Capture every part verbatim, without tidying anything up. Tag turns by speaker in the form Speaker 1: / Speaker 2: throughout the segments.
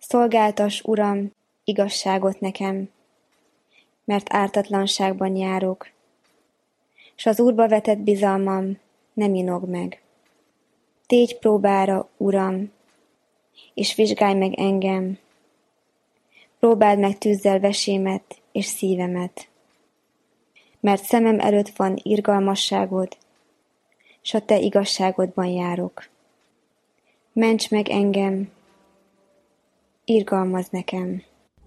Speaker 1: Szolgáltass, Uram, igazságot nekem, mert ártatlanságban járok, s az Úrba vetett bizalmam nem inog meg. Tégy próbára, Uram, és vizsgálj meg engem, próbáld meg tűzzel vesémet és szívemet, mert szemem előtt van irgalmasságod, s a te igazságodban járok. Ments meg engem, irgalmazz nekem.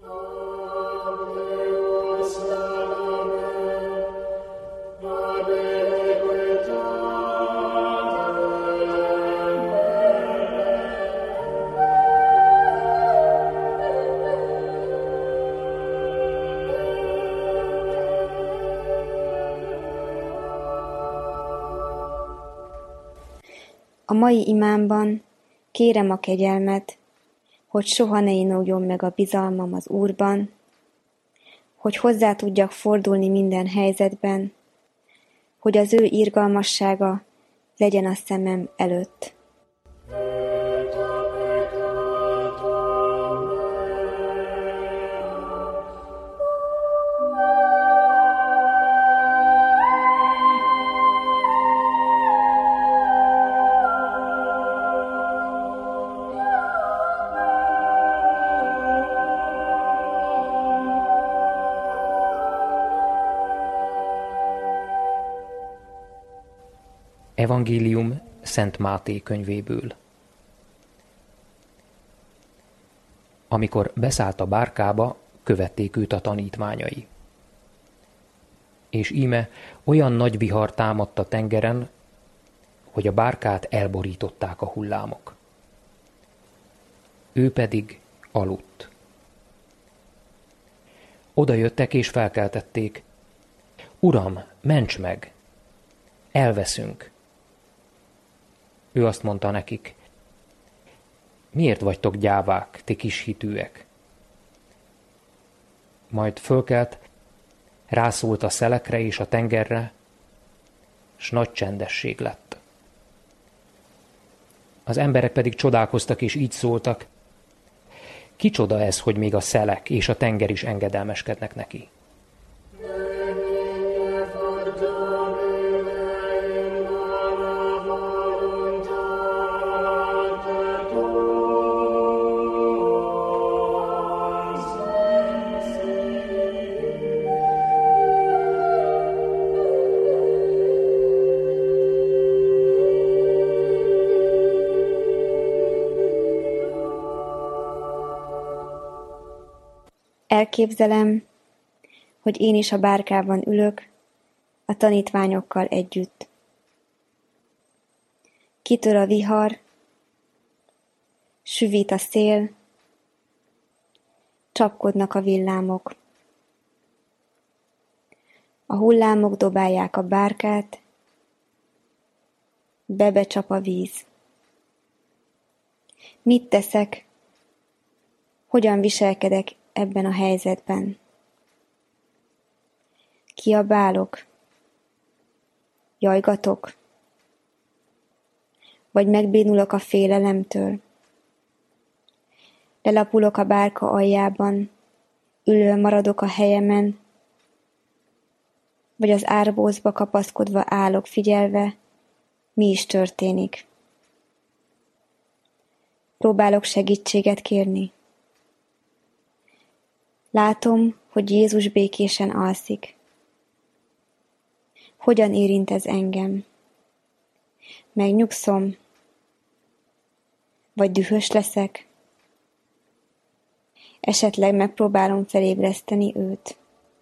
Speaker 1: A mai imámban kérem a kegyelmet, hogy soha ne inogjon meg a bizalmam az Úrban, hogy hozzá tudjak fordulni minden helyzetben, hogy az ő irgalmassága legyen a szemem előtt.
Speaker 2: Evangélium Szent Máté könyvéből. Amikor beszállt a bárkába, követték őt a tanítványai. És íme olyan nagy vihar támadt a tengeren, hogy a bárkát elborították a hullámok. Ő pedig aludt. Oda jöttek és felkeltették. Uram, ments meg! Elveszünk! Ő azt mondta nekik, miért vagytok gyávák, ti kis hitűek? Majd fölkelt, rászólt a szelekre és a tengerre, s nagy csendesség lett. Az emberek pedig csodálkoztak és így szóltak, kicsoda ez, hogy még a szelek és a tenger is engedelmeskednek neki?
Speaker 1: Elképzelem, hogy én is a bárkában ülök, a tanítványokkal együtt. Kitör a vihar, süvít a szél, csapkodnak a villámok. A hullámok dobálják a bárkát, bebecsap a víz. Mit teszek? Hogyan viselkedek ebben a helyzetben? Kiabálok? Jajgatok? Vagy megbénulok a félelemtől? Lelapulok a bárka aljában, ülve maradok a helyemen, vagy az árbózba kapaszkodva állok figyelve, mi is történik. Próbálok segítséget kérni. Látom, hogy Jézus békésen alszik. Hogyan érint ez engem? Megnyugszom? Vagy dühös leszek? Esetleg megpróbálom felébreszteni őt.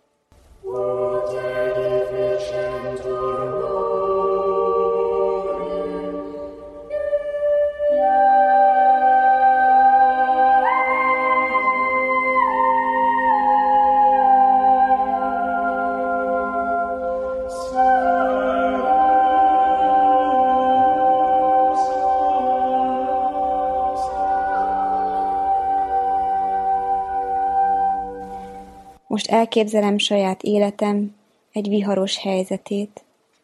Speaker 1: Most elképzelem saját életem egy viharos helyzetét,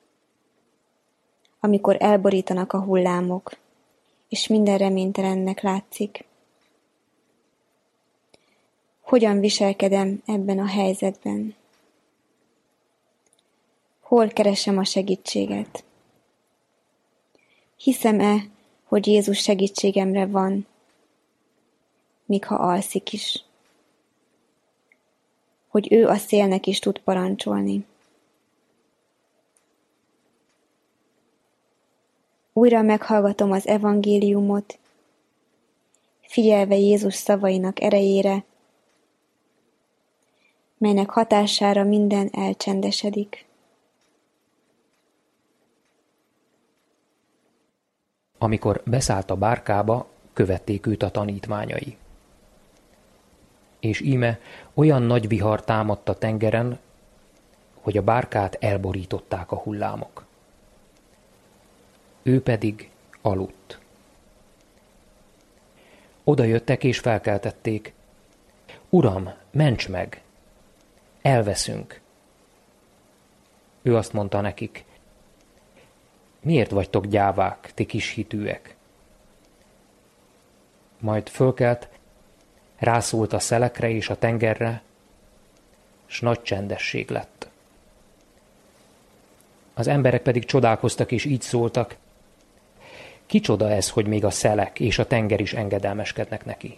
Speaker 1: amikor elborítanak a hullámok, és minden reménytelennek látszik. Hogyan viselkedem ebben a helyzetben? Hol keresem a segítséget? Hiszem-e, hogy Jézus segítségemre van, míg ha alszik is? Hogy ő a szélnek is tud parancsolni? Újra meghallgatom az evangéliumot, figyelve Jézus szavainak erejére, melynek hatására minden elcsendesedik.
Speaker 2: Amikor beszállt a bárkába, követték őt a tanítványai. És íme olyan nagy vihar támadt a tengeren, hogy a bárkát elborították a hullámok. Ő pedig aludt. Oda jöttek és felkeltették. Uram, ments meg! Elveszünk. Ő azt mondta nekik, miért vagytok gyávák, ti kis hitűek? Majd fölkelt, rászólt a szelekre és a tengerre, s nagy csendesség lett. Az emberek pedig csodálkoztak és így szóltak, kicsoda ez, hogy még a szelek és a tenger is engedelmeskednek neki.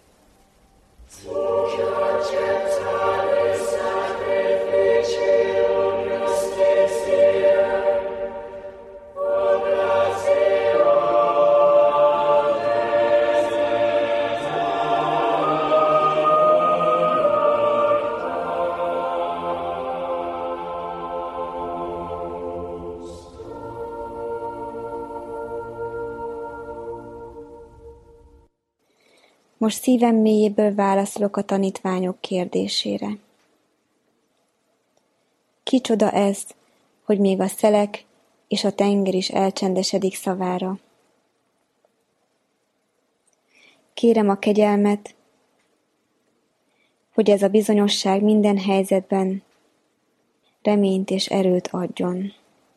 Speaker 1: Most szívem mélyéből válaszolok a tanítványok kérdésére. Kicsoda ez, hogy még a szelek és a tenger is elcsendesedik szavára? Kérem a kegyelmet, hogy ez a bizonyosság minden helyzetben reményt és erőt adjon.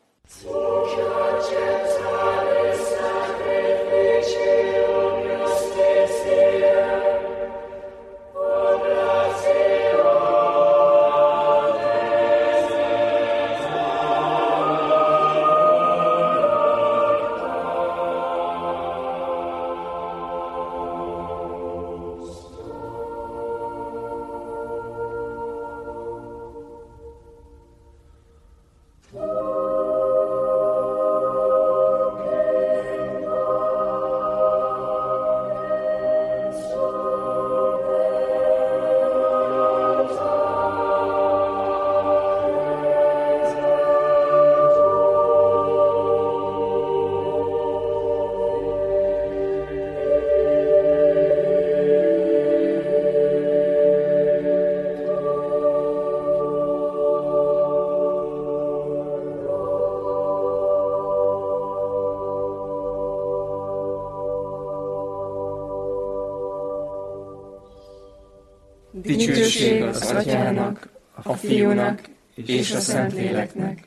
Speaker 3: Dicsőség az Atyának, a Fiúnak és a Szentléleknek,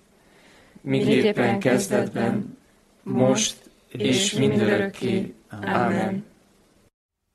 Speaker 3: miképpen kezdetben, most és mindörökké. Ámen.